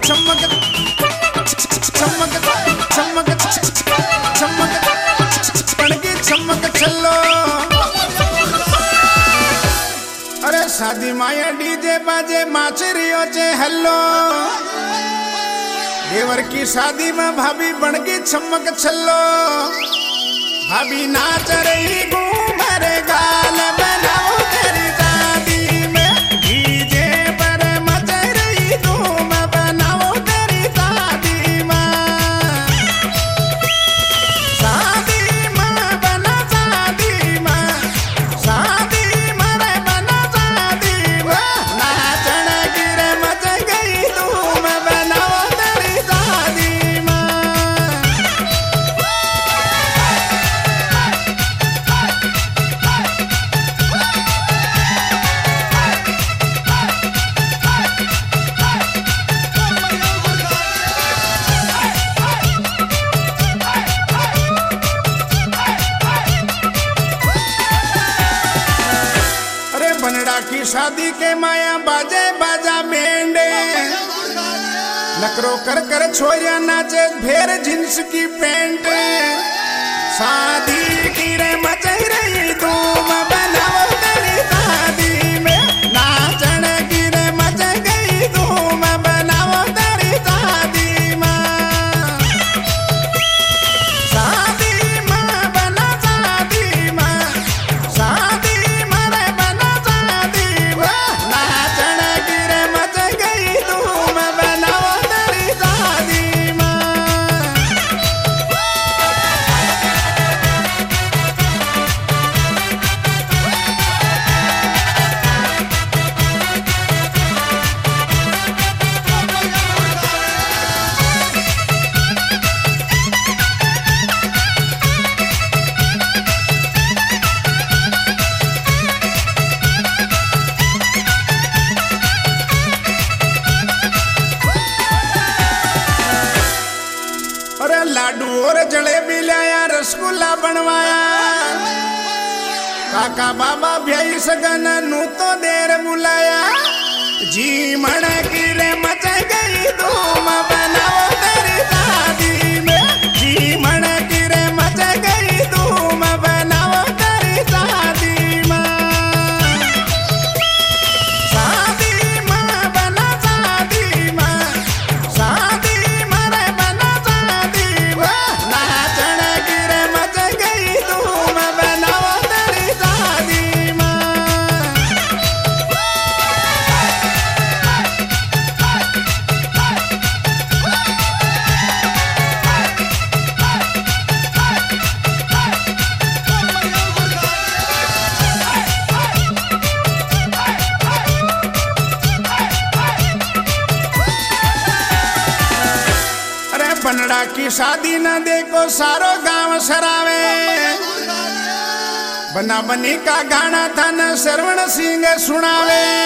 चमक चमक चमक चमक पड़गी चमक चलो। अरे शादी माया डीजे बाजे माचरियो चे हल्लो। देवर की शादी में भाभी बनगी चमक चलो। भाभी नाच रही घूम रे गाल बनाओ तेरी शादी में। डीजे पर मच रही धूम बनाओ तेरी शादी में। शादी में बना शादी में, शादी में बना शादी में। नाचन गिर मच गई धूम बनाओ तेरी शादी में। बनड़ा की शादी के माया बाजे बाजा मेंढे। नकरो कर कर छोरिया नाचे फेर जींस की पैंट। शादी की रे मचाई रही धूम बनाओ तेरी शादी में। नाचन की रे मच गई धूम बनाओ तेरी शादी में। शादी में बना शादी में, शादी लाडू और जलेबी लाया, रसगुल्ला बनवाया। काका बाबा भ्याई सगन नू तो देर बुलाया। जी मन की रे मच गई धूम बनाओ तेरी शादी में। जी मन की रे मच गई धूम बनाओ तेरी शादी में। शादी में बना शादी में, शादी में बना शादी में। नाचन गिर मच गई धूम बनाओ तेरी शादी में। बनड़ा की शादी न देखो सारो गांव सरावे। बना बनी का गाना था न श्रवण सिंह सुनावे।